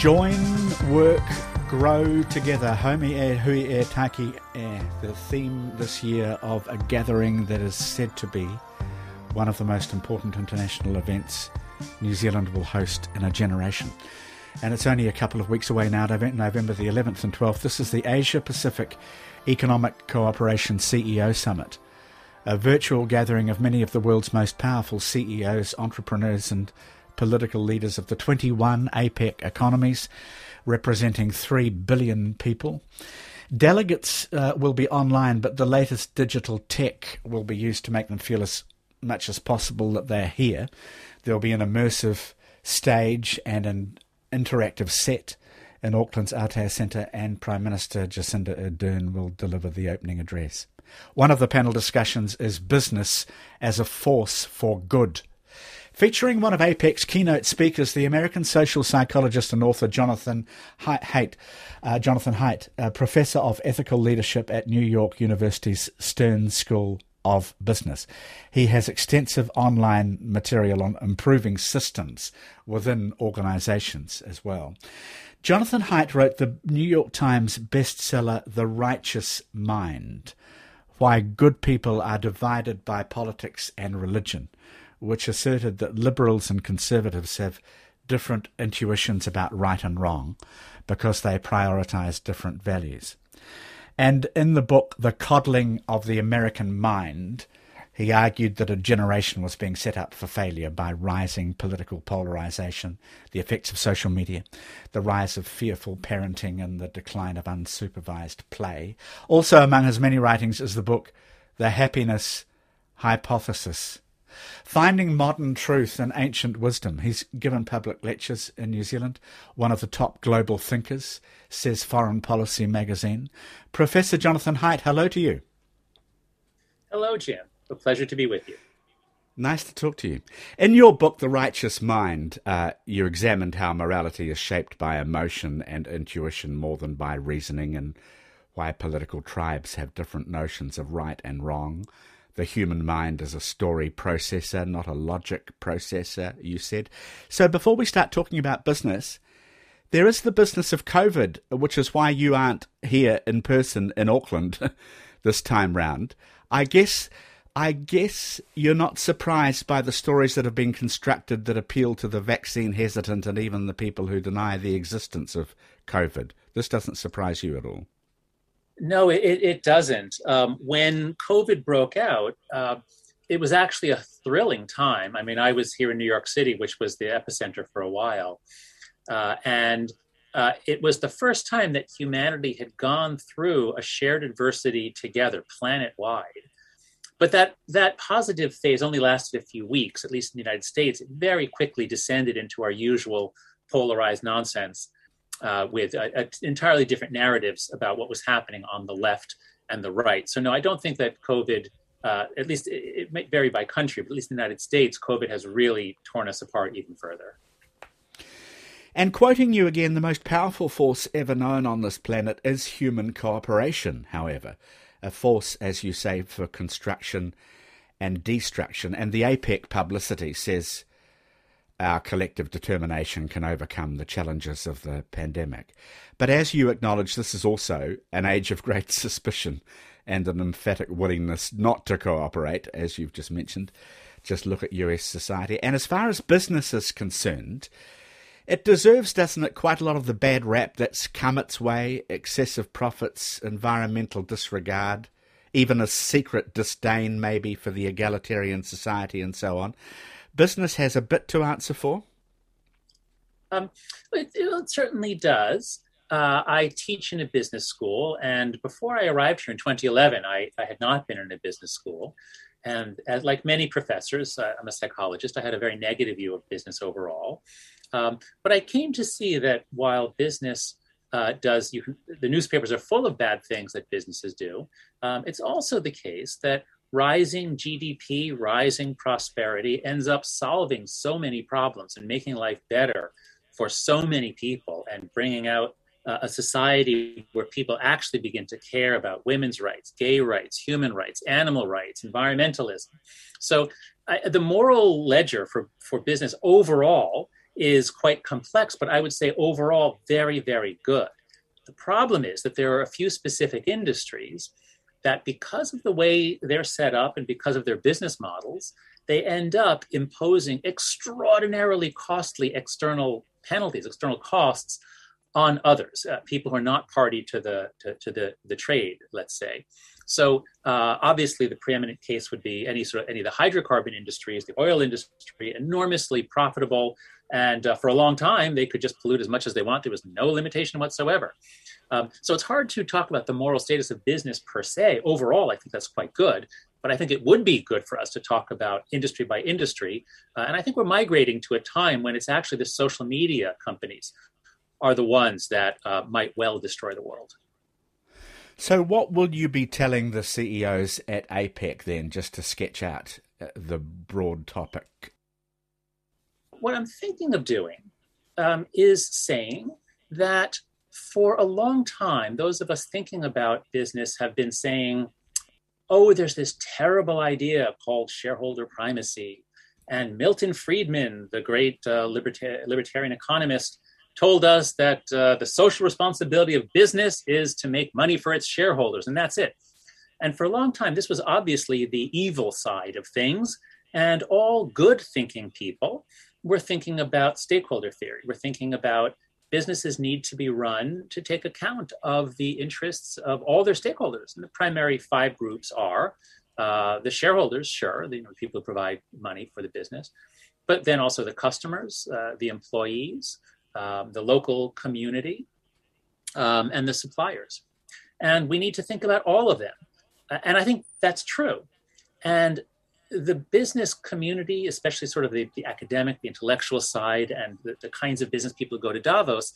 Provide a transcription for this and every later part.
Join, work, grow together. Haumi e hui e taki e. The theme this year of a gathering that is said to be one of the most important international events New Zealand will host in a generation. And it's only a couple of weeks away now, November the 11th and 12th. This is the Asia Pacific Economic Cooperation CEO Summit, a virtual gathering of many of the world's most powerful CEOs, entrepreneurs and political leaders of the 21 APEC economies, representing 3 billion people. Delegates will be online, but the latest digital tech will be used to make them feel as much as possible that they're here. There'll be an immersive stage and an interactive set in Auckland's Aotea Centre, and Prime Minister Jacinda Ardern will deliver the opening address. One of the panel discussions is Business as a Force for Good. Featuring one of APEC's keynote speakers, the American social psychologist and author Jonathan Haidt, Professor of Ethical Leadership at New York University's Stern School of Business. He has extensive online material on improving systems within organisations as well. Jonathan Haidt wrote the New York Times bestseller The Righteous Mind: Why Good People Are Divided by Politics and Religion, which asserted that liberals and conservatives have different intuitions about right and wrong because they prioritise different values. And in the book, The Coddling of the American Mind, he argued that a generation was being set up for failure by rising political polarisation, the effects of social media, the rise of fearful parenting and the decline of unsupervised play. Also among his many writings is the book The Happiness Hypothesis: Finding Modern Truth in Ancient Wisdom. He's given public lectures in New Zealand, one of the top global thinkers, says Foreign Policy magazine. Professor Jonathan Haidt, hello to you. Hello, Jim. A pleasure to be with you. Nice to talk to you. In your book, The Righteous Mind, you examined how morality is shaped by emotion and intuition more than by reasoning, and why political tribes have different notions of right and wrong. The human mind is a story processor, not a logic processor, you said. So before we start talking about business, there is the business of COVID, which is why you aren't here in person in Auckland this time round. I guess you're not surprised by the stories that have been constructed that appeal to the vaccine hesitant and even the people who deny the existence of COVID. This doesn't surprise you at all. No, it doesn't. When COVID broke out, it was actually a thrilling time. I mean, I was here in New York City, which was the epicenter for a while. And it was the first time that humanity had gone through a shared adversity together, planet-wide. But that positive phase only lasted a few weeks, at least in the United States. It very quickly descended into our usual polarized nonsense, with entirely different narratives about what was happening on the left and the right. So no, I don't think that COVID, at least it may vary by country, but at least in the United States, COVID has really torn us apart even further. And quoting you again, the most powerful force ever known on this planet is human cooperation, however. A force, as you say, for construction and destruction. And the APEC publicity says our collective determination can overcome the challenges of the pandemic. But as you acknowledge, this is also an age of great suspicion and an emphatic willingness not to cooperate, as you've just mentioned. Just look at US society. And as far as business is concerned, it deserves, doesn't it, quite a lot of the bad rap that's come its way: excessive profits, environmental disregard, even a secret disdain maybe for the egalitarian society and so on. Business has a bit to answer for? It certainly does. I teach in a business school, and before I arrived here in 2011, I had not been in a business school. And as like many professors, I'm a psychologist, I had a very negative view of business overall. But I came to see that while business the newspapers are full of bad things that businesses do, it's also the case that rising GDP, rising prosperity ends up solving so many problems and making life better for so many people, and bringing out a society where people actually begin to care about women's rights, gay rights, human rights, animal rights, environmentalism. So the moral ledger for business overall is quite complex, but I would say overall very, very good. The problem is that there are a few specific industries that, because of the way they're set up and because of their business models, they end up imposing extraordinarily costly external penalties, external costs on others, people who are not party to the trade, let's say. So obviously, the preeminent case would be any of the hydrocarbon industries, the oil industry, enormously profitable, and for a long time they could just pollute as much as they want. There was no limitation whatsoever. So it's hard to talk about the moral status of business per se. Overall, I think that's quite good. But I think it would be good for us to talk about industry by industry. And I think we're migrating to a time when it's actually the social media companies are the ones that might well destroy the world. So what will you be telling the CEOs at APEC then, just to sketch out the broad topic? What I'm thinking of doing is saying that for a long time, those of us thinking about business have been saying, oh, there's this terrible idea called shareholder primacy. And Milton Friedman, the great libertarian economist, told us that the social responsibility of business is to make money for its shareholders, and that's it. And for a long time, this was obviously the evil side of things. And all good thinking people were thinking about stakeholder theory. We're thinking about businesses need to be run to take account of the interests of all their stakeholders. And the primary 5 groups are the shareholders, sure, the people who provide money for the business, but then also the customers, the employees, the local community, and the suppliers. And we need to think about all of them. And I think that's true. And the business community, especially sort of the academic, the intellectual side, and the kinds of business people who go to Davos,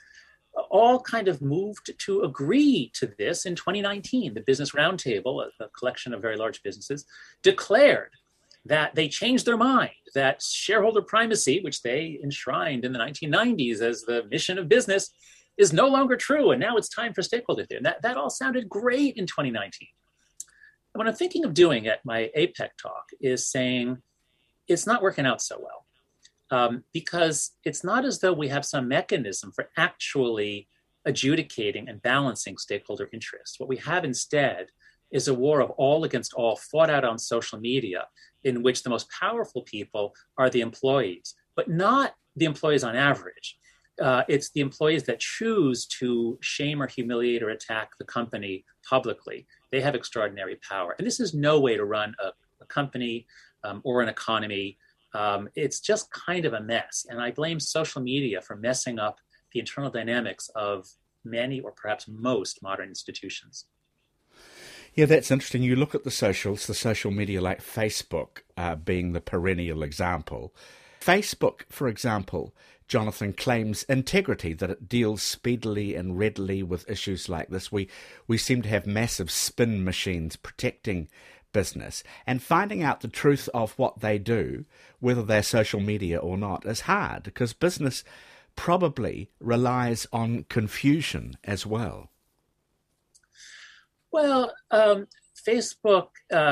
all kind of moved to agree to this in 2019. The Business Roundtable, a collection of very large businesses, declared that they changed their mind, that shareholder primacy, which they enshrined in the 1990s as the mission of business, is no longer true. And now it's time for stakeholder theory. And that all sounded great in 2019. What I'm thinking of doing at my APEC talk is saying it's not working out so well, because it's not as though we have some mechanism for actually adjudicating and balancing stakeholder interests. What we have instead is a war of all against all fought out on social media, in which the most powerful people are the employees, but not the employees on average. It's the employees that choose to shame or humiliate or attack the company publicly. They have extraordinary power. And this is no way to run a company or an economy. It's just kind of a mess. And I blame social media for messing up the internal dynamics of many or perhaps most modern institutions. Yeah, that's interesting. You look at the social media like Facebook being the perennial example. Facebook, for example, Jonathan, claims integrity, that it deals speedily and readily with issues like this. We seem to have massive spin machines protecting business, and finding out the truth of what they do, whether they're social media or not, is hard, because business probably relies on confusion as well. Well, Facebook,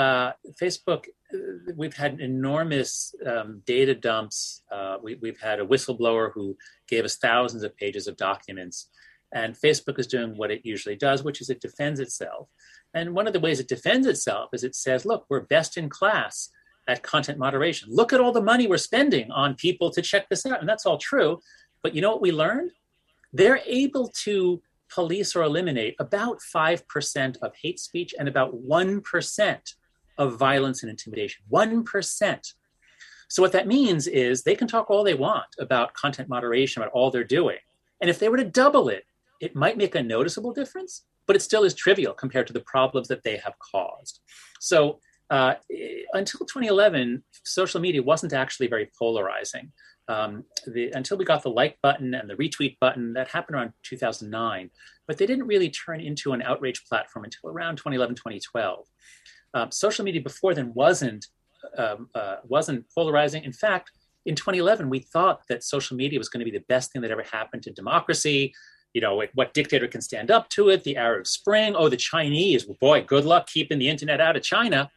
we've had enormous data dumps. We've had a whistleblower who gave us thousands of pages of documents. And Facebook is doing what it usually does, which is it defends itself. And one of the ways it defends itself is it says, look, we're best in class at content moderation. Look at all the money we're spending on people to check this out. And that's all true. But you know what we learned? They're able to police or eliminate about 5% of hate speech and about 1% of violence and intimidation. 1%. So what that means is they can talk all they want about content moderation, about all they're doing. And if they were to double it, it might make a noticeable difference, but it still is trivial compared to the problems that they have caused. So until 2011, social media wasn't actually very polarizing. Until we got the like button and the retweet button, that happened around 2009, but they didn't really turn into an outrage platform until around 2011, 2012. Social media before then wasn't polarizing. In fact, in 2011, we thought that social media was going to be the best thing that ever happened to democracy. You know, what dictator can stand up to it? The Arab Spring. Oh, the Chinese. Well, boy, good luck keeping the internet out of China.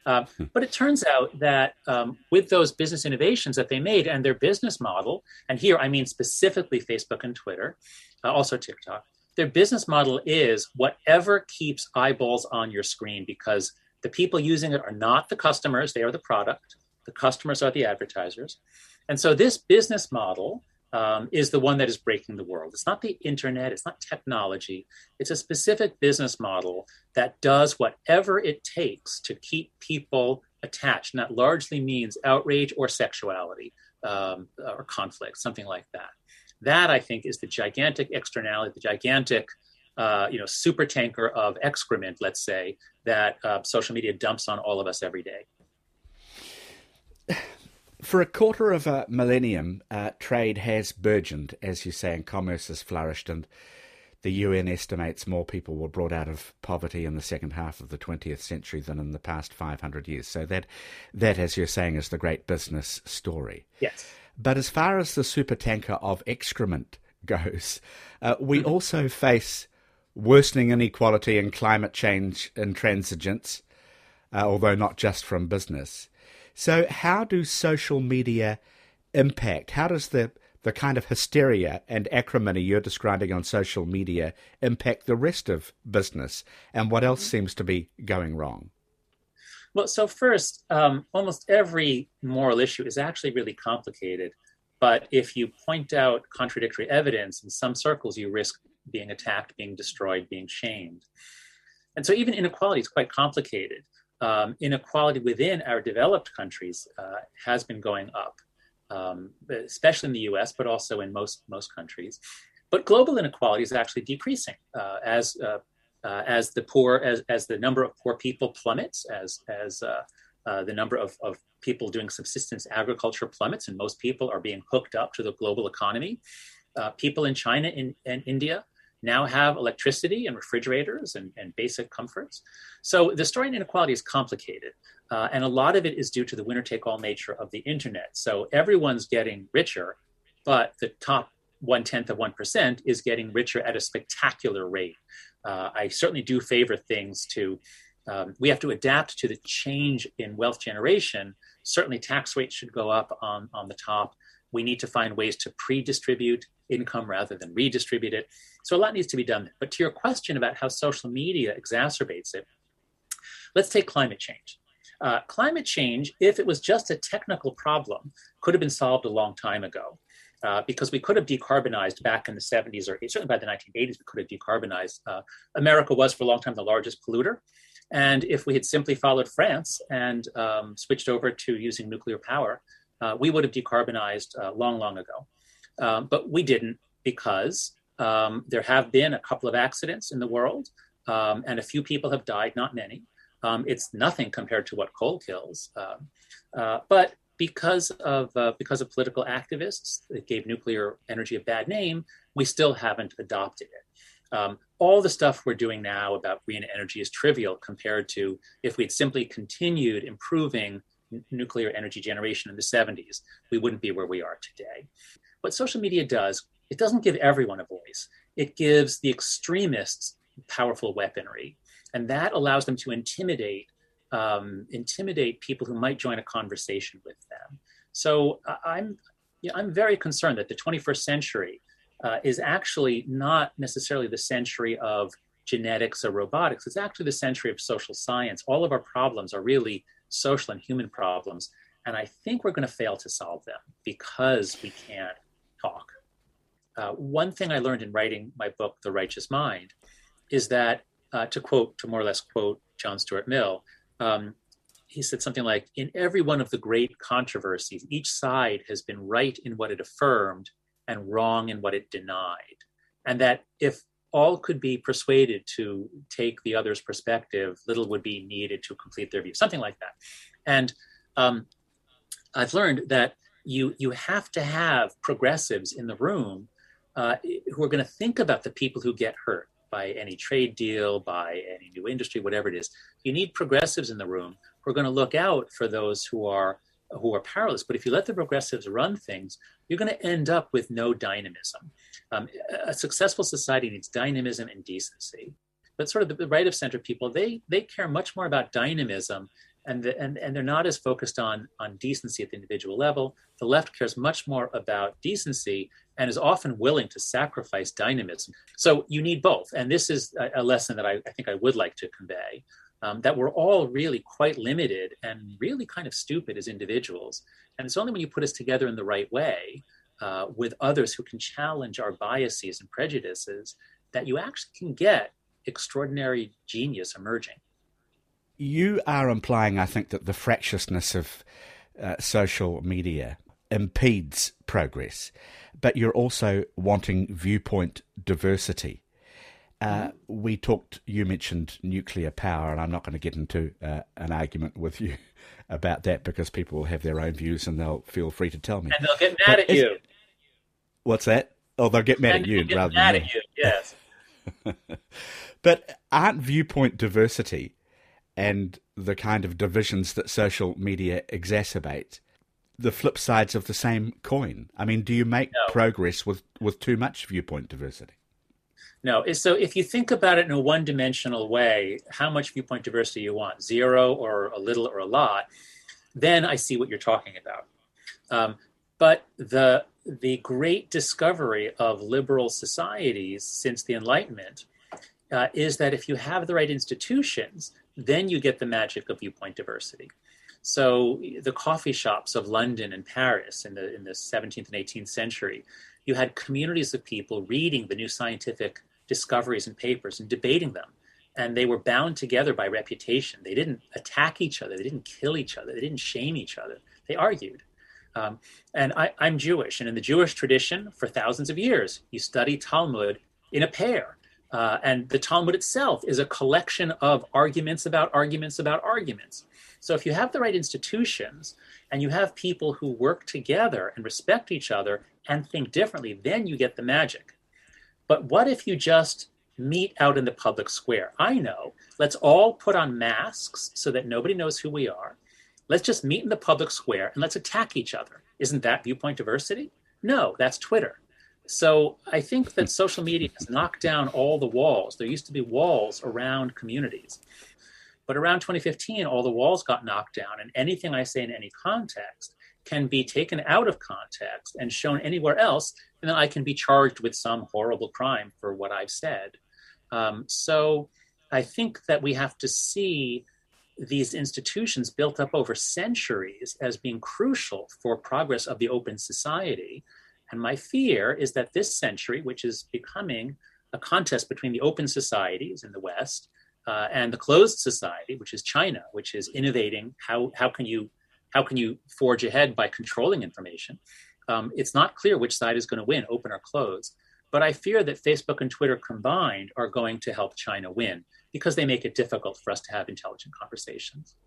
But it turns out that with those business innovations that they made and their business model, and here I mean specifically Facebook and Twitter, also TikTok, their business model is whatever keeps eyeballs on your screen, because the people using it are not the customers, they are the product. The customers are the advertisers. And so this business model is the one that is breaking the world. It's not the internet, it's not technology. It's a specific business model that does whatever it takes to keep people attached. And that largely means outrage or sexuality or conflict, something like that. That, I think, is the gigantic externality, the gigantic super tanker of excrement, let's say, that social media dumps on all of us every day. For a quarter of a millennium, trade has burgeoned, as you say, and commerce has flourished, and the UN estimates more people were brought out of poverty in the second half of the 20th century than in the past 500 years. So that, as you're saying, is the great business story. Yes. But as far as the supertanker of excrement goes, we also face worsening inequality and climate change intransigence, although not just from business. So how do social media impact? How does the kind of hysteria and acrimony you're describing on social media impact the rest of business? And what else seems to be going wrong? Well, so first, almost every moral issue is actually really complicated. But if you point out contradictory evidence, in some circles, you risk being attacked, being destroyed, being shamed. And so even inequality is quite complicated. Inequality within our developed countries has been going up, especially in the US, but also in most countries. But global inequality is actually decreasing as the number of poor people plummets, as the number of people doing subsistence agriculture plummets, and most people are being hooked up to the global economy. People in China and India now have electricity and refrigerators and basic comforts. So the story in inequality is complicated. And a lot of it is due to the winner-take-all nature of the internet. So everyone's getting richer, but the top 0.1% is getting richer at a spectacular rate. I certainly do favor things we have to adapt to the change in wealth generation. Certainly tax rates should go up on the top. We need to find ways to pre-distribute income rather than redistribute it. So a lot needs to be done. But to your question about how social media exacerbates it, let's take climate change. Climate change, if it was just a technical problem, could have been solved a long time ago. Because we could have decarbonized back in the 70s, or certainly by the 1980s, we could have decarbonized. America was for a long time the largest polluter. And if we had simply followed France and switched over to using nuclear power, we would have decarbonized long ago. But we didn't, because there have been a couple of accidents in the world, and a few people have died, not many. It's nothing compared to what coal kills. But because of political activists that gave nuclear energy a bad name, we still haven't adopted it. All the stuff we're doing now about green energy is trivial compared to if we'd simply continued improving nuclear energy generation in the 70s, we wouldn't be where we are today. What social media does, it doesn't give everyone a voice. It gives the extremists powerful weaponry, and that allows them to intimidate people who might join a conversation with them. So I'm very concerned that the 21st century is actually not necessarily the century of genetics or robotics. It's actually the century of social science. All of our problems are really social and human problems. And I think we're going to fail to solve them because we can't talk. One thing I learned in writing my book, The Righteous Mind, is that, to more or less quote John Stuart Mill, he said something like, in every one of the great controversies, each side has been right in what it affirmed and wrong in what it denied. And that if all could be persuaded to take the other's perspective, little would be needed to complete their view, something like that. And I've learned that you have to have progressives in the room who are going to think about the people who get hurt by any trade deal, by any new industry, whatever it is. You need progressives in the room who are going to look out for those who are powerless. But if you let the progressives run things, you're going to end up with no dynamism. A successful society needs dynamism and decency. But sort of the right of center people, they care much more about dynamism and they're not as focused on decency at the individual level. The left cares much more about decency and is often willing to sacrifice dynamism. So you need both. And this is a lesson that I think I would like to convey, that we're all really quite limited and really kind of stupid as individuals. And it's only when you put us together in the right way with others who can challenge our biases and prejudices that you actually can get extraordinary genius emerging. You are implying, I think, that the fractiousness of social media impedes progress, but you're also wanting viewpoint diversity. You mentioned nuclear power, and I'm not going to get into an argument with you about that because people will have their own views and they'll feel free to tell me. And they'll get mad at you. What's that? Oh, they'll get mad at you rather than me. Yes. But aren't viewpoint diversity and the kind of divisions that social media exacerbate the flip sides of the same coin? I mean, do you make progress with too much viewpoint diversity? No. So if you think about it in a one-dimensional way, how much viewpoint diversity you want, 0 or a little or a lot, then I see what you're talking about. But the great discovery of liberal societies since the Enlightenment is that if you have the right institutions, then you get the magic of viewpoint diversity. So the coffee shops of London and Paris in the 17th and 18th century, you had communities of people reading the new scientific discoveries and papers and debating them. And they were bound together by reputation. They didn't attack each other. They didn't kill each other. They didn't shame each other. They argued. And I'm Jewish. And in the Jewish tradition, for thousands of years, you study Talmud in a pair. And the Talmud itself is a collection of arguments about arguments about arguments. So if you have the right institutions and you have people who work together and respect each other and think differently, then you get the magic. But what if you just meet out in the public square? I know. Let's all put on masks so that nobody knows who we are. Let's just meet in the public square and let's attack each other. Isn't that viewpoint diversity? No, that's Twitter. So I think that social media has knocked down all the walls. There used to be walls around communities. But around 2015, all the walls got knocked down, and anything I say in any context can be taken out of context and shown anywhere else, and then I can be charged with some horrible crime for what I've said. So I think that we have to see these institutions built up over centuries as being crucial for progress of the open society. And my fear is that this century, which is becoming a contest between the open societies in the West and the closed society, which is China, which is innovating. How can you forge ahead by controlling information? It's not clear which side is going to win, open or closed. But I fear that Facebook and Twitter combined are going to help China win because they make it difficult for us to have intelligent conversations.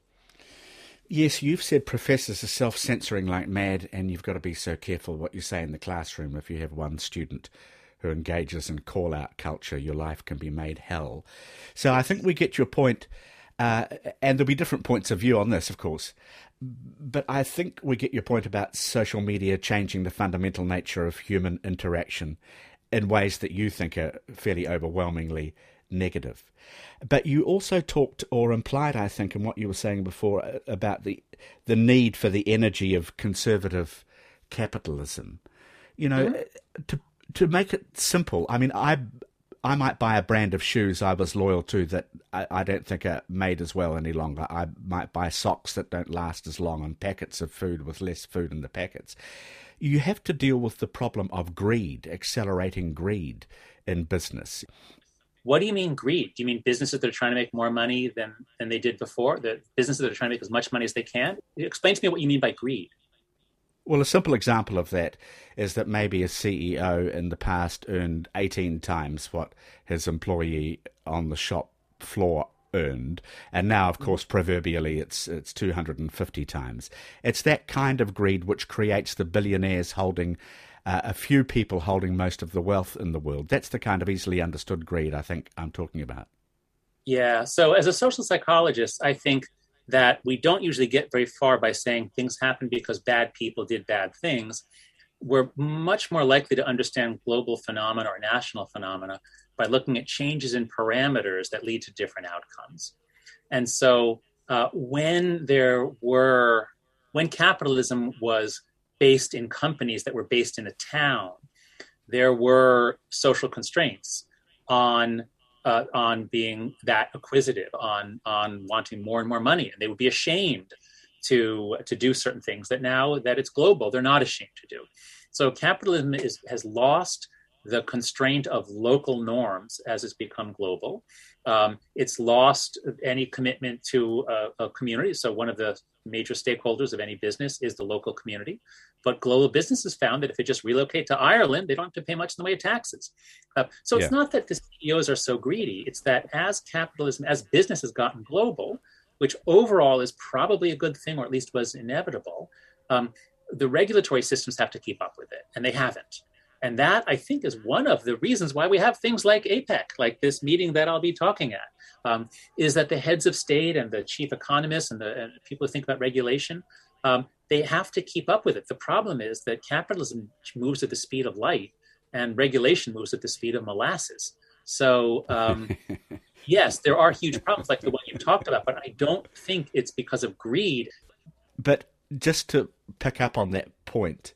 Yes, you've said professors are self-censoring like mad, and you've got to be so careful what you say in the classroom. If you have one student who engages in call-out culture, your life can be made hell. So I think we get your point, and there'll be different points of view on this, of course. But I think we get your point about social media changing the fundamental nature of human interaction in ways that you think are fairly overwhelmingly negative. But you also talked or implied, I think, in what you were saying before about the need for the energy of conservative capitalism. You know, to make it simple, I mean, I might buy a brand of shoes I was loyal to that I don't think are made as well any longer. I might buy socks that don't last as long and packets of food with less food in the packets. You have to deal with the problem of greed, accelerating greed in business. What do you mean greed? Do you mean businesses that are trying to make more money than they did before? The businesses that are trying to make as much money as they can? Explain to me what you mean by greed. Well, a simple example of that is that maybe a CEO in the past earned 18 times what his employee on the shop floor earned, and now, of course, proverbially, it's 250 times. It's that kind of greed which creates the billionaires holding a few people holding most of the wealth in the world. That's the kind of easily understood greed I think I'm talking about. Yeah. So as a social psychologist, I think that we don't usually get very far by saying things happen because bad people did bad things. We're much more likely to understand global phenomena or national phenomena by looking at changes in parameters that lead to different outcomes. And so when capitalism was based in companies that were based in a town, there were social constraints on being that acquisitive, on wanting more and more money, and they would be ashamed to do certain things that now that it's global, they're not ashamed to do. So capitalism has lost the constraint of local norms as it's become global. It's lost any commitment to a community. So one of the major stakeholders of any business is the local community. But global businesses found that if they just relocate to Ireland, they don't have to pay much in the way of taxes. It's not that the CEOs are so greedy. It's that as business has gotten global, which overall is probably a good thing, or at least was inevitable, the regulatory systems have to keep up with it, and they haven't. And that, I think, is one of the reasons why we have things like APEC, like this meeting that I'll be talking at, is that the heads of state and the chief economists and the people who think about regulation, they have to keep up with it. The problem is that capitalism moves at the speed of light and regulation moves at the speed of molasses. So, yes, there are huge problems like the one you talked about, but I don't think it's because of greed. But just to pick up on that point,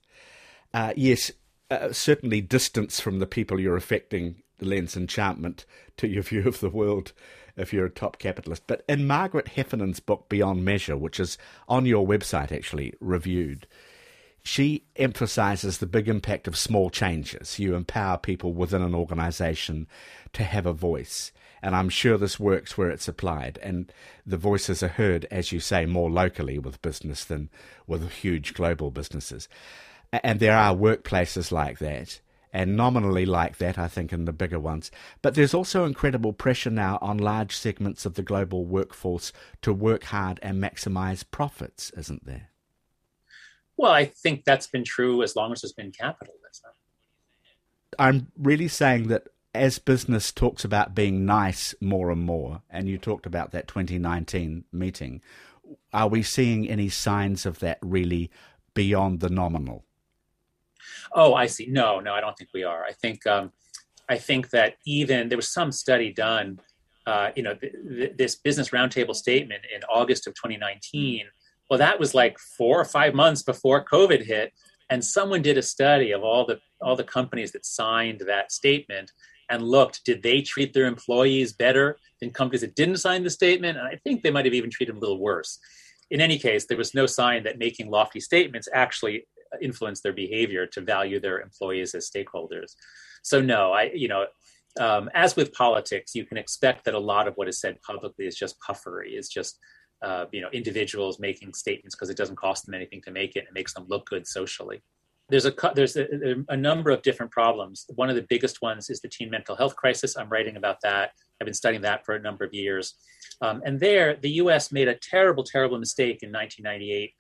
yes, certainly distance from the people you're affecting lends enchantment to your view of the world if you're a top capitalist. But in Margaret Heffernan's book, Beyond Measure, which is on your website actually reviewed, she emphasizes the big impact of small changes. You empower people within an organization to have a voice. And I'm sure this works where it's applied. And the voices are heard, as you say, more locally with business than with huge global businesses. And there are workplaces like that, and nominally like that, I think, in the bigger ones. But there's also incredible pressure now on large segments of the global workforce to work hard and maximize profits, isn't there? Well, I think that's been true as long as there's been capitalism. I'm really saying that as business talks about being nice more and more, and you talked about that 2019 meeting, are we seeing any signs of that really beyond the nominal? Oh, I see. No, I don't think we are. I think that even there was some study done, this Business Roundtable statement in August of 2019. Well, that was like 4 or 5 months before COVID hit, and someone did a study of all the companies that signed that statement and looked, did they treat their employees better than companies that didn't sign the statement? And I think they might have even treated them a little worse. In any case, there was no sign that making lofty statements actually influence their behavior to value their employees as stakeholders. So no, as with politics, you can expect that a lot of what is said publicly is just puffery, is just individuals making statements because it doesn't cost them anything to make it. It makes them look good socially. There's a number of different problems. One of the biggest ones is the teen mental health crisis. I'm writing about that. I've been studying that for a number of years. And there, the U.S. made a terrible, terrible mistake in 1998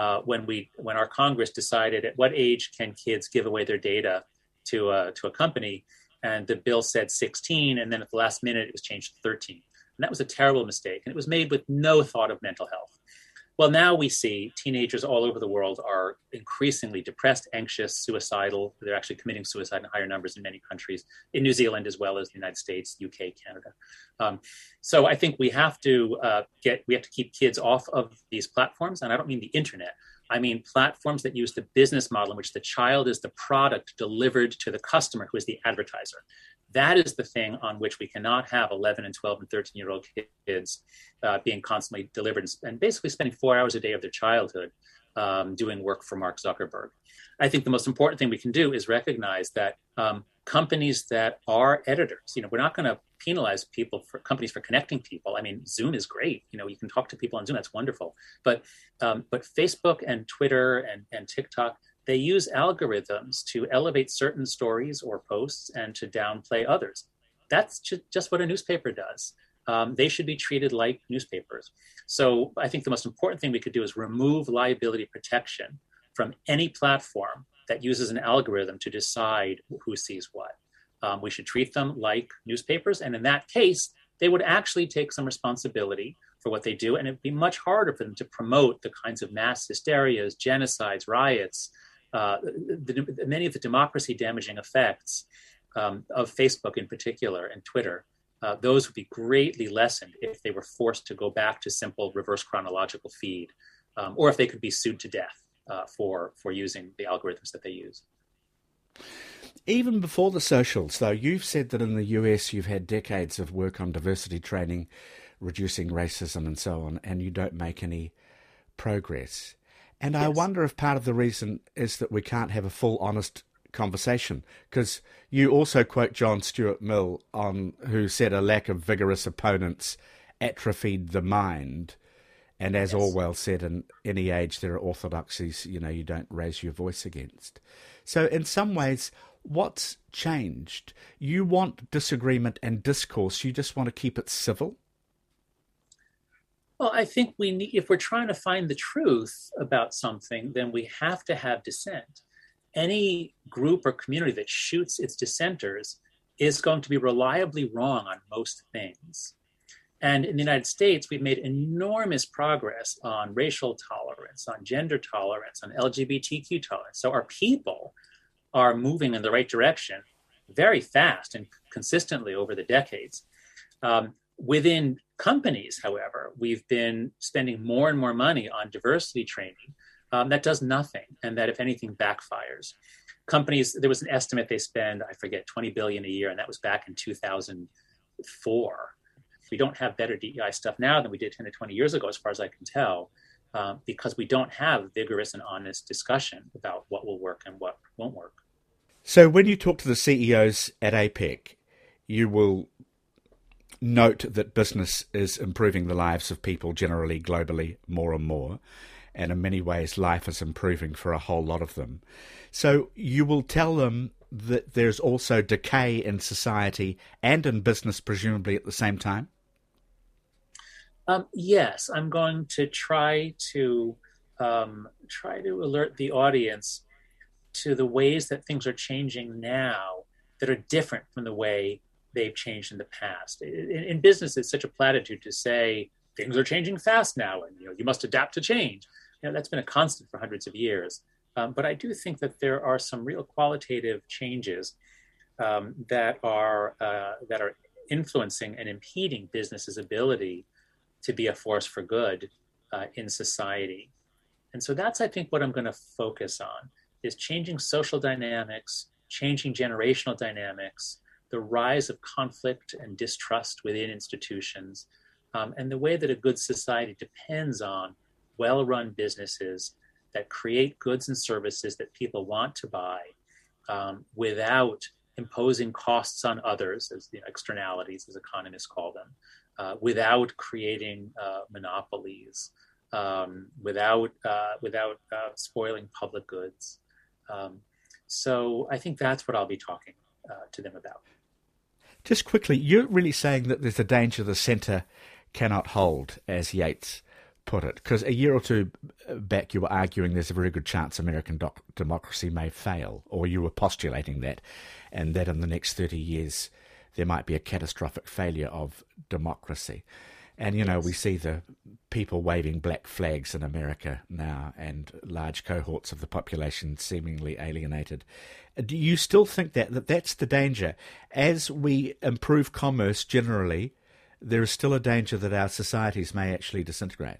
when our Congress decided at what age can kids give away their data to a company, and the bill said 16, and then at the last minute it was changed to 13. And that was a terrible mistake, and it was made with no thought of mental health. Well, now we see teenagers all over the world are increasingly depressed, anxious, suicidal. They're actually committing suicide in higher numbers in many countries, in New Zealand as well as the United States, UK, Canada. So I think we have to keep kids off of these platforms, and I don't mean the internet. I mean platforms that use the business model in which the child is the product delivered to the customer, who is the advertiser. That is the thing on which we cannot have 11 and 12 and 13-year-old kids being constantly delivered and basically spending 4 hours a day of their childhood doing work for Mark Zuckerberg. I think the most important thing we can do is recognize that companies that are editors, we're not going to penalize companies for connecting people. I mean, Zoom is great. You can talk to people on Zoom. That's wonderful. But Facebook and Twitter and TikTok, they use algorithms to elevate certain stories or posts and to downplay others. That's just what a newspaper does. They should be treated like newspapers. So I think the most important thing we could do is remove liability protection from any platform that uses an algorithm to decide who sees what. We should treat them like newspapers. And in that case, they would actually take some responsibility for what they do. And it'd be much harder for them to promote the kinds of mass hysterias, genocides, riots, many of the democracy damaging effects of Facebook in particular and Twitter. those would be greatly lessened if they were forced to go back to simple reverse chronological feed, or if they could be sued to death for using the algorithms that they use. Even before the socials, though, you've said that in the US you've had decades of work on diversity training, reducing racism and so on, and you don't make any progress. And yes. I wonder if part of the reason is that we can't have a full, honest conversation, because you also quote John Stuart Mill, who said a lack of vigorous opponents atrophied the mind. And as yes. Orwell said, in any age there are orthodoxies, you don't raise your voice against. So in some ways, what's changed? You want disagreement and discourse. You just want to keep it civil? Well, I think if we're trying to find the truth about something, then we have to have dissent. Any group or community that shoots its dissenters is going to be reliably wrong on most things. And in the United States, we've made enormous progress on racial tolerance, on gender tolerance, on LGBTQ tolerance. So our people are moving in the right direction very fast and consistently over the decades. Within companies, however, we've been spending more and more money on diversity training that does nothing, and that, if anything, backfires. Companies, there was an estimate they spend, I forget, $20 billion a year, and that was back in 2004. We don't have better DEI stuff now than we did 10 to 20 years ago, as far as I can tell, because we don't have vigorous and honest discussion about what will work and what won't work. So when you talk to the CEOs at APEC, you will note that business is improving the lives of people generally, globally, more and more. And in many ways, life is improving for a whole lot of them. So you will tell them that there's also decay in society and in business, presumably at the same time? Yes, I'm going to try to alert the audience to the ways that things are changing now that are different from the way they've changed in the past. In business, it's such a platitude to say things are changing fast now, and you must adapt to change. That's been a constant for hundreds of years. But I do think that there are some real qualitative changes that are influencing and impeding business's ability to be a force for good in society. And so that's, I think, what I'm going to focus on, is changing social dynamics, changing generational dynamics, the rise of conflict and distrust within institutions, and the way that a good society depends on well-run businesses that create goods and services that people want to buy without imposing costs on others, as the externalities, as economists call them, without creating monopolies, without spoiling public goods. So I think that's what I'll be talking to them about. Just quickly, you're really saying that there's a danger the centre cannot hold, as Yeats put it, because a year or two back you were arguing there's a very good chance American democracy may fail, or you were postulating that, and that in the next 30 years there might be a catastrophic failure of democracy. And, Yes. We see the people waving black flags in America now, and large cohorts of the population seemingly alienated. Do you still think that's the danger? As we improve commerce generally, there is still a danger that our societies may actually disintegrate?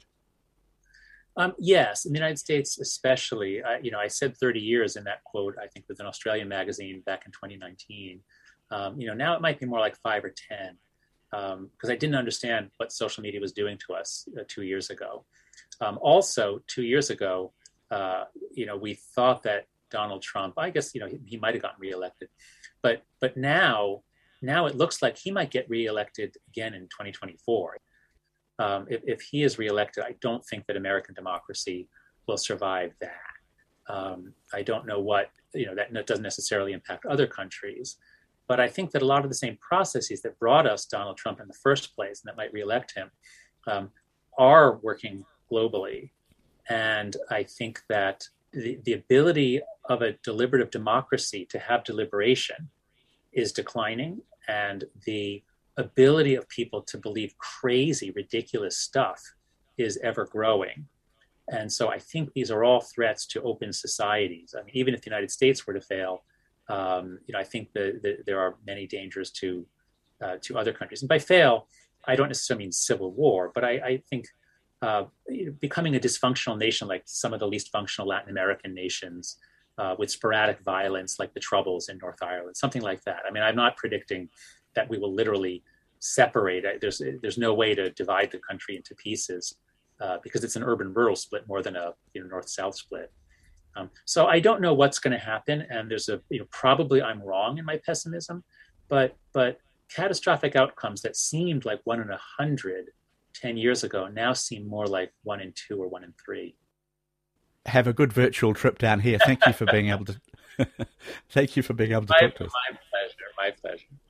Yes, in the United States especially. I said 30 years in that quote, I think, with an Australian magazine back in 2019. Now it might be more like 5 or 10. Because I didn't understand what social media was doing to us 2 years ago. Also, 2 years ago, we thought that Donald Trump, I guess, he might have gotten reelected, but now it looks like he might get reelected again in 2024. If he is reelected, I don't think that American democracy will survive that. I don't know what, that doesn't necessarily impact other countries. But I think that a lot of the same processes that brought us Donald Trump in the first place and that might reelect him are working globally. And I think that the ability of a deliberative democracy to have deliberation is declining, and the ability of people to believe crazy, ridiculous stuff is ever growing. And so I think these are all threats to open societies. I mean, even if the United States were to fail, I think that there are many dangers to to other countries. And by fail, I don't necessarily mean civil war, but I think becoming a dysfunctional nation like some of the least functional Latin American nations with sporadic violence like the Troubles in North Ireland, something like that. I mean, I'm not predicting that we will literally separate. There's no way to divide the country into pieces because it's an urban-rural split more than a north-south split. So I don't know what's going to happen, and there's probably I'm wrong in my pessimism, but catastrophic outcomes that seemed like 1 in 100 10 years ago now seem more like 1 in 2 or 1 in 3. Have a good virtual trip down here. Thank you for being able to. Thank you for being able to talk to us. My pleasure. My pleasure.